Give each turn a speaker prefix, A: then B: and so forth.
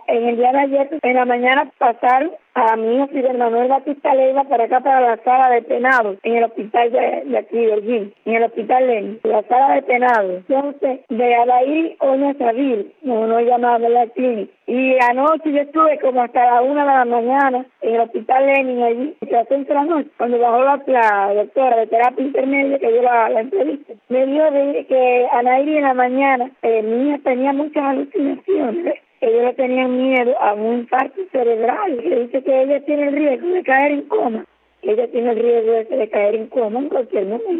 A: en el día de ayer, en la mañana, pasaron a mi hijo Fidel Manuel Batista Leiva para acá, para la sala de penado, en el hospital de aquí, de Holguín, en el hospital Lenin, la sala de penado. Entonces, de Adair Oña Savil, no llamaba de la clínica. Y anoche yo estuve como hasta la 1 de la mañana en el hospital Lenin, allí, a las 11 de la noche, cuando bajó la doctora de terapia intermedia, que yo la entrevisté. Me dijo que Anairi en la mañana, mi hija tenía muchas alucinaciones, ellos le tenían miedo a un infarto cerebral, que dice que ella tiene el riesgo de caer en coma. Ella tiene el riesgo de caer en coma en cualquier momento.